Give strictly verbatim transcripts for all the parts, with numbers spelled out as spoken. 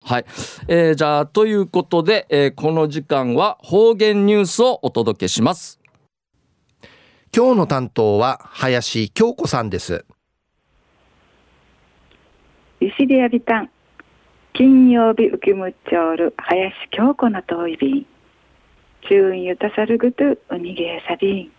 はい、えー、じゃあということで、えー、この時間は方言ニュースをお届けします。 今日の担当は林京子さんです。 石でやびたん金曜日ウキムッチョール林京子の遠い便中ゆたさるぐとうにげさびん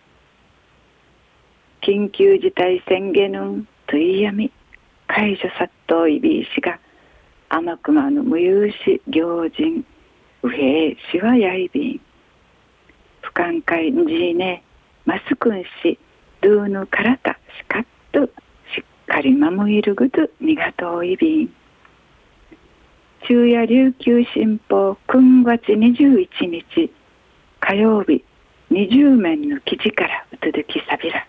緊急事態宣言のといやみ解除殺到いびいしが甘くまぬ無有し行人うへいしわやいびん不寛解んじねマスクンしドゥーヌからたしかっとしっかり守るぐとにがといびん昼夜琉球新報くんがつにじゅういちにち火曜日にじゅうめんの記事からうつづきさびら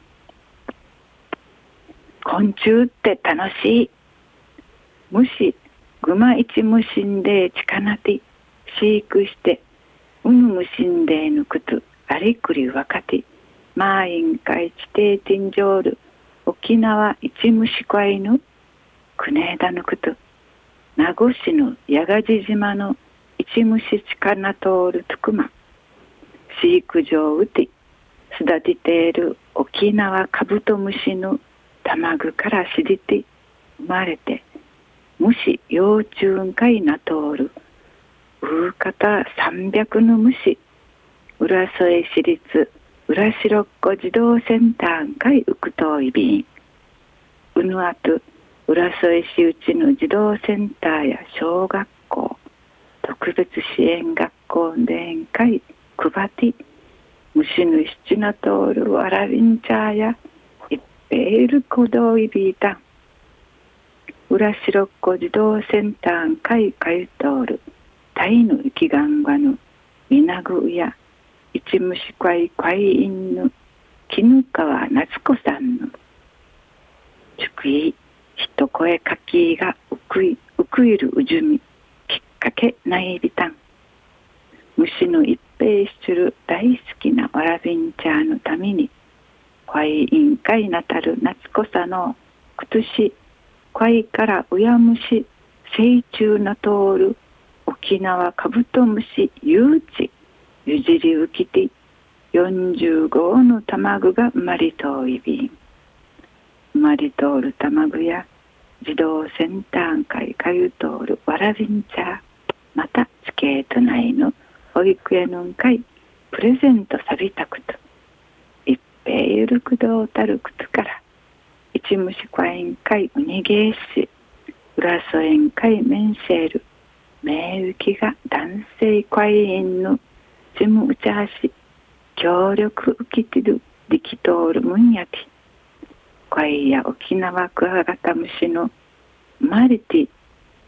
昆虫って楽しい虫グマイチムシンデーチカナティ飼育してウヌムシンデーヌクトアリクリワカティマーインカイチテーティンジョール沖縄イチムシコアイヌクネーダヌクト名護市の八ヶ地島のイチムシチカナトールトゥクマ飼育場うて育てている沖縄カブトムシの卵からしりて生まれて虫幼虫んかいなとおるうかたさんびゃくの虫浦添市立浦白子児童センターんかいうくといびんうぬあと浦添市うちの児童センターや小学校特別支援学校でんかいくばて虫の七なとおるわらびんちゃやいっぺいるこどいびいたん浦白子児童センターんかいかゆとおるタイの生きがんがぬみなぐやいちむしかいかいいんぬ絹川夏子さんぬちゅくいひと声かきがうくいうくいるうじゅみきっかけないびたん虫の一平しちゅる大好きなわらびんちゃーのためにかいいんかいなたる夏子さのくつしかいからうやむし成虫なとおる沖縄カブトムシ誘致ゆじりうきてよんじゅうごの卵が生まれといびん生まれとおる卵や児童センター会かゆとおるわらびんちゃまたスケート内の保育園のんかいプレゼントさびたくと一平ゆるくどうたるくつから一虫会員会うにげーし浦添園会メンシェル名ゆきが男性会員のジムウチャーシ協力受けてる力通るむんやて会や沖縄クワガタムシのマリティ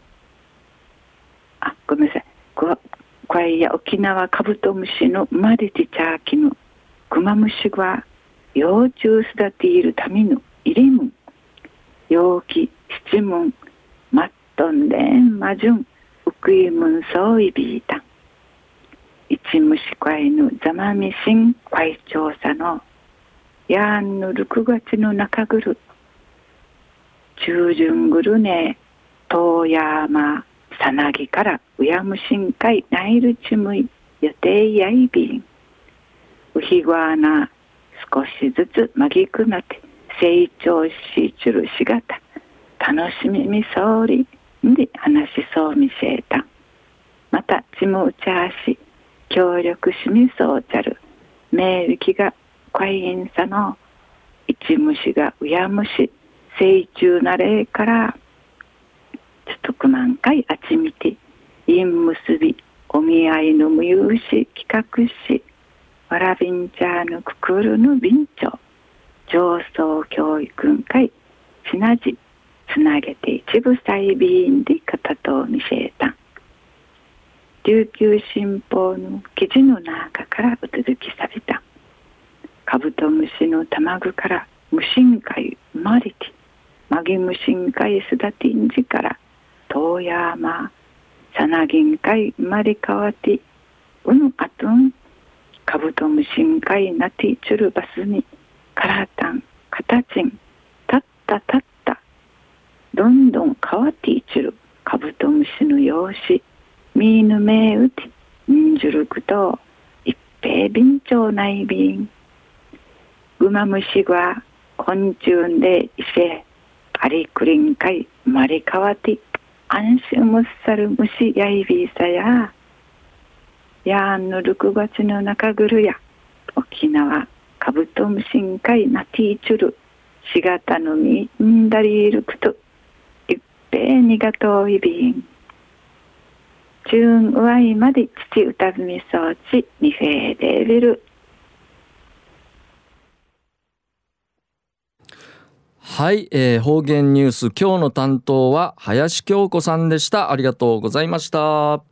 あごめんなさい会や沖縄カブトムシのマリティチャーキのクマムシは幼虫育ているための入りむん陽気七門マットンレーンマジュンウクイムンソーイビータン一虫会のザマミシン会調査のやんのろくがつの中ぐる中旬ぐるね遠山さなぎからうやむしんかいナイルチムイ予定やいびんうひごわな少しずつまぎくなって成長しちゅるしがた楽しみみそうりで話しそうみせえたまたちむうちゃし協力しみそうちゃる名域が会員さの一虫がうやむし成虫なれからちょっとくまんかいあちみて陰結びお見合いの無有し企画しわらびんちゃーのくくるのびんちょ上層教育会ちなじつなげて一部細ビーンで片と見せたん琉球新報の記事の中からうつづきされたカブトムシの卵から無深海生まれてマギ無深海育てんじから遠山さなぎん海生まれ変わってうぬあとんカブトムシン海なてちゅるバスにからたんかたちんたったたったどんどん変わっていちゅるカブトムシの養子ミーヌメウティンジュルクと一平便長内便グマムシは昆虫でいせアリクリンカイマリカワティアンシウムッサルムシヤイビーサやヤーンのろくがつの中ぐるや沖縄カブトムシンカイナティーチュルしがたのみんだりいるくと一平にがとういびんチューンウワイまで父歌み装置ニフェーデービル。 はい、えー、方言ニュース今日の担当は林京子さんでした。ありがとうございました。